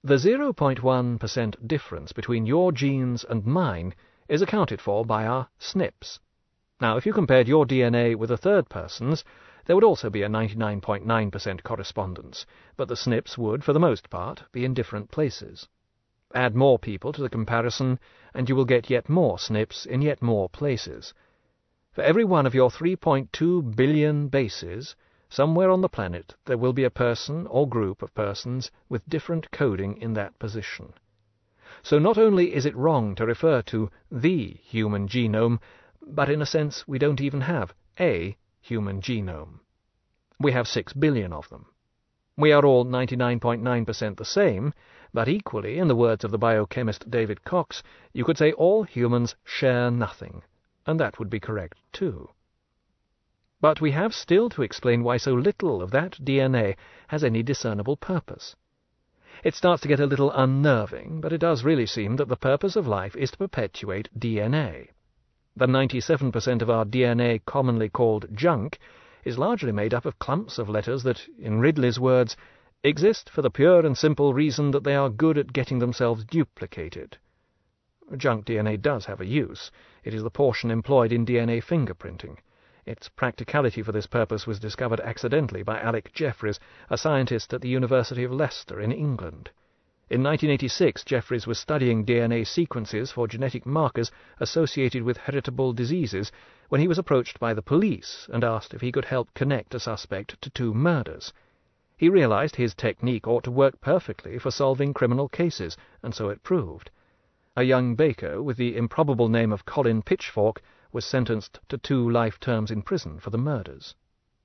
The 0.1% difference between your genes and mine is accounted for by our SNPs. Now, if you compared your DNA with a third person's, there would also be a 99.9% correspondence, but the SNPs would, for the most part, be in different places. Add more people to the comparison, and you will get yet more SNPs in yet more places. For every one of your 3.2 billion bases, somewhere on the planet there will be a person or group of persons with different coding in that position. So not only is it wrong to refer to the human genome, but in a sense we don't even have a human genome. We have 6 billion of them. We are all 99.9% the same, but equally, in the words of the biochemist David Cox, you could say all humans share nothing, and that would be correct too. But we have still to explain why so little of that DNA has any discernible purpose. It starts to get a little unnerving, but it does really seem that the purpose of life is to perpetuate DNA. The 97% of our DNA commonly called junk is largely made up of clumps of letters that, in Ridley's words, exist for the pure and simple reason that they are good at getting themselves duplicated. Junk DNA does have a use. It is the portion employed in DNA fingerprinting. Its practicality for this purpose was discovered accidentally by Alec Jeffreys, a scientist at the University of Leicester in England. In 1986, Jeffreys was studying DNA sequences for genetic markers associated with heritable diseases when he was approached by the police and asked if he could help connect a suspect to 2 murders. He realized his technique ought to work perfectly for solving criminal cases, and so it proved. A young baker with the improbable name of Colin Pitchfork was sentenced to 2 life terms in prison for the murders.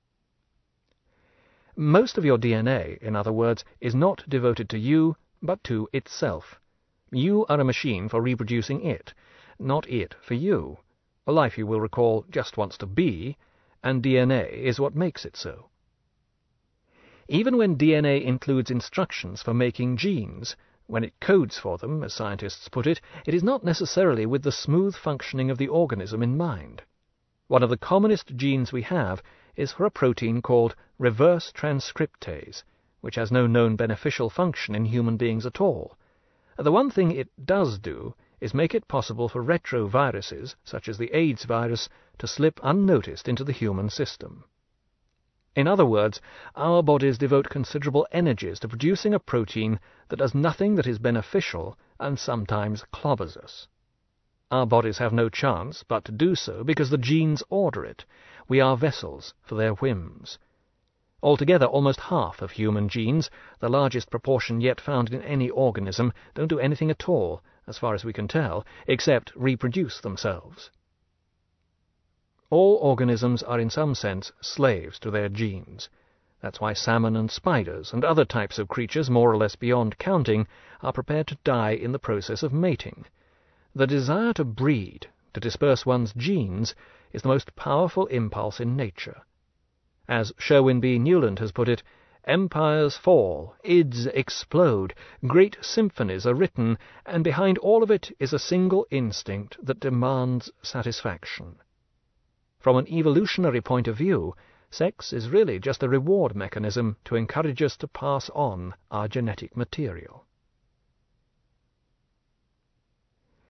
Most of your DNA, in other words, is not devoted to you, but to itself. You are a machine for reproducing it, not it for you. Life, you will recall, just wants to be, and DNA is what makes it so. Even when DNA includes instructions for making genes, when it codes for them, as scientists put it, it is not necessarily with the smooth functioning of the organism in mind. One of the commonest genes we have is for a protein called reverse transcriptase, which has no known beneficial function in human beings at all. The one thing it does do is make it possible for retroviruses, such as the AIDS virus, to slip unnoticed into the human system. In other words, our bodies devote considerable energies to producing a protein that does nothing that is beneficial and sometimes clobbers us. Our bodies have no chance but to do so because the genes order it. We are vessels for their whims. Altogether, almost half of human genes, the largest proportion yet found in any organism, don't do anything at all, as far as we can tell, except reproduce themselves. All organisms are in some sense slaves to their genes. That's why salmon and spiders and other types of creatures more or less beyond counting are prepared to die in the process of mating. The desire to breed, to disperse one's genes, is the most powerful impulse in nature. As Sherwin B. Newland has put it, empires fall, ids explode, great symphonies are written, and behind all of it is a single instinct that demands satisfaction. From an evolutionary point of view, sex is really just a reward mechanism to encourage us to pass on our genetic material.